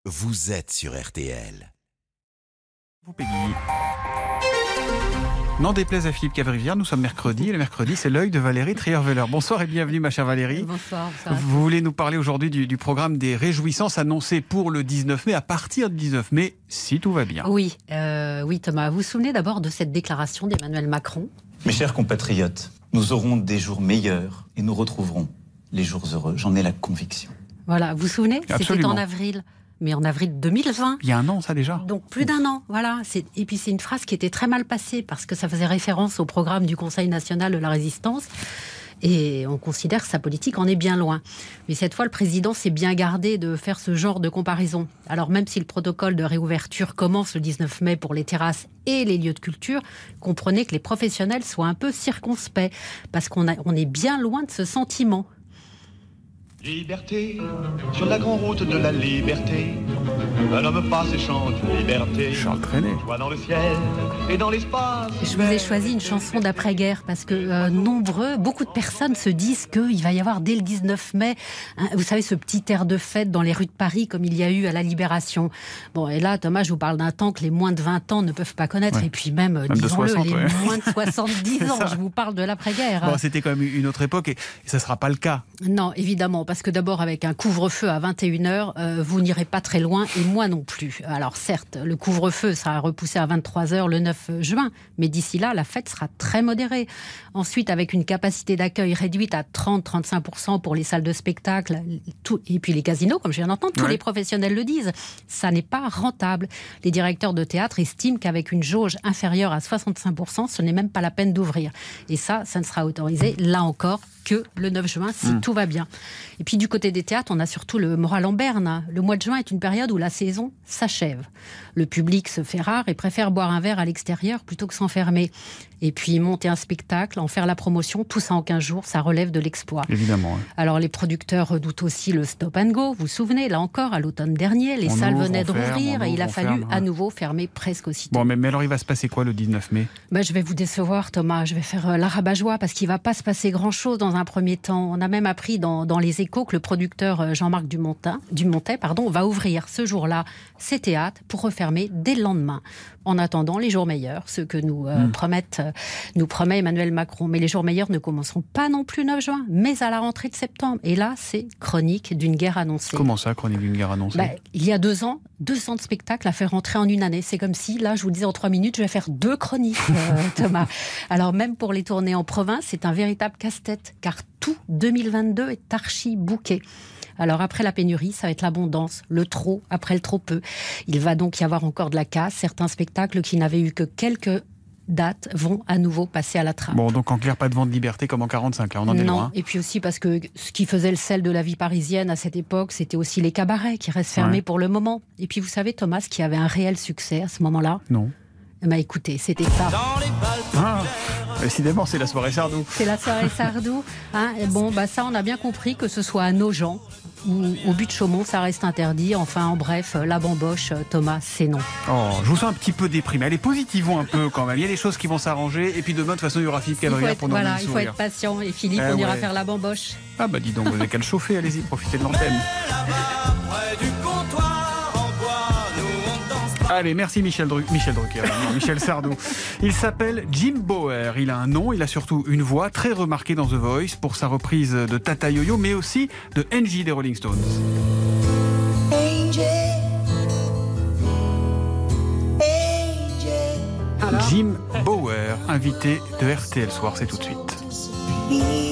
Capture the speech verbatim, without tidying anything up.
Vous êtes sur R T L. Vous Peggy. N'en déplaise à Philippe Cavrivière, nous sommes mercredi, et le mercredi, c'est l'œil de Valérie Trierweiler. Bonsoir et bienvenue, ma chère Valérie. Bonsoir. bonsoir. Vous voulez nous parler aujourd'hui du, du programme des réjouissances annoncées pour le dix-neuf mai, à partir du dix-neuf mai, si tout va bien. Oui, euh, oui Thomas, vous vous souvenez d'abord de cette déclaration d'Emmanuel Macron ? Mes chers compatriotes, nous aurons des jours meilleurs et nous retrouverons les jours heureux. J'en ai la conviction. Voilà, vous vous souvenez ? Absolument. C'était en avril. Mais en avril deux mille vingt. Il y a un an, ça déjà. Donc plus d'un an, voilà. C'est... Et puis c'est une phrase qui était très mal passée parce que ça faisait référence au programme du Conseil national de la résistance. Et on considère que sa politique en est bien loin. Mais cette fois, le président s'est bien gardé de faire ce genre de comparaison. Alors même si le protocole de réouverture commence le dix-neuf mai pour les terrasses et les lieux de culture, comprenez que les professionnels soient un peu circonspects. Parce qu'on a... on est bien loin de ce sentiment. Liberté, sur la grande route de la liberté, un homme passe et chante liberté. Charles Trenet. Soit dans le ciel et dans l'espace. Je vous ai choisi une chanson d'après-guerre parce que euh, nombreux, beaucoup de personnes se disent qu'il va y avoir dès le dix-neuf mai, hein, vous savez, ce petit air de fête dans les rues de Paris comme il y a eu à la Libération. Bon, et là, Thomas, je vous parle d'un temps que les moins de vingt ans ne peuvent pas connaître. Ouais. Et puis même, Même de disons-le, soixante, les ouais. moins de soixante-dix ans, je vous parle de l'après-guerre. Bon, c'était quand même une autre époque et ça ne sera pas le cas. Non, évidemment, parce que d'abord, avec un couvre-feu à vingt et une heures, euh, vous n'irez pas très loin, et moi non plus. Alors certes, le couvre-feu sera repoussé à vingt-trois heures le neuf juin, mais d'ici là, la fête sera très modérée. Ensuite, avec une capacité d'accueil réduite à trente à trente-cinq pour cent pour les salles de spectacle, tout, et puis les casinos, comme je viens d'entendre, tous Ouais. les professionnels le disent, ça n'est pas rentable. Les directeurs de théâtre estiment qu'avec une jauge inférieure à soixante-cinq pour cent, ce n'est même pas la peine d'ouvrir. Et ça, ça ne sera autorisé, là encore, que le neuf juin, si mmh. tout va bien. Et puis du côté des théâtres, on a surtout le moral en berne. Le mois de juin est une période où la saison s'achève. Le public se fait rare et préfère boire un verre à l'extérieur plutôt que s'enfermer. Et puis monter un spectacle, en faire la promotion, tout ça en quinze jours, ça relève de l'exploit. Évidemment. Ouais. Alors les producteurs redoutent aussi le stop and go. Vous vous souvenez, là encore, à l'automne dernier, les on salles ouvre, venaient de ferme, rouvrir et ouvre, il a fallu ferme, ouais. à nouveau fermer presque aussitôt. Bon, mais, mais alors il va se passer quoi le dix-neuf mai ? Ben, je vais vous décevoir, Thomas. Je vais faire euh, la rabat-joie parce qu'il ne va pas se passer grand-chose dans un premier temps. On a même appris dans, dans les Échos que le producteur euh, Jean-Marc Dumontin, Dumontet pardon, va ouvrir ce jour-là ses théâtres pour refermer dès le lendemain. En attendant les jours meilleurs, ceux que nous, euh, mmh. promettent, euh, nous promet Emmanuel Macron. Mais les jours meilleurs ne commenceront pas non plus le neuf juin, mais à la rentrée de septembre. Et là, c'est chronique d'une guerre annoncée. Comment ça, chronique d'une guerre annoncée ? Ben, il y a deux ans, deux cents de spectacles à faire rentrer en une année. C'est comme si, là, je vous le disais en trois minutes, je vais faire deux chroniques, euh, Thomas. Alors même pour les tournées en province, c'est un véritable casse-tête, car tout deux mille vingt-deux est archi-bouqué. Alors après la pénurie, ça va être l'abondance, le trop après le trop peu. Il va donc y avoir encore de la casse. Certains spectacles qui n'avaient eu que quelques dates vont à nouveau passer à la trappe. Bon, donc en clair, pas de vent de liberté comme en quarante-cinq, là, on en est non, loin. Et puis aussi parce que ce qui faisait le sel de la vie parisienne à cette époque, c'était aussi les cabarets qui restent fermés ouais. pour le moment. Et puis vous savez, Thomas, qui avait un réel succès à ce moment-là ? Non. Eh ben, écoutez, c'était ça. Ah, décidément, c'est la soirée Sardou. C'est la soirée Sardou. Hein, et bon, bah ça, on a bien compris que ce soit à Nogent ou au but de Chaumont, ça reste interdit. Enfin, en bref, la bamboche, Thomas, c'est non. Oh, je vous sens un petit peu déprimé. Allez, positivons un peu quand même. Il y a des choses qui vont s'arranger. Et puis demain, de toute façon, il y aura Philippe Cavrivière pour nous Voilà, donner le il faut sourire. être patient. Et Philippe, eh on ira ouais. faire la bamboche. Ah bah dis donc, vous n'avez qu'à le chauffer. Allez-y, profitez de l'antenne. Allez, merci Michel, Dru- Michel Drucker, non, Michel Sardou. Il s'appelle Jim Bower. Il a un nom, il a surtout une voix très remarquée dans The Voice pour sa reprise de Tata Yo-Yo, mais aussi de Angie des Rolling Stones. Angel. Angel. Jim Bower, invité de R T L Soir, c'est tout de suite.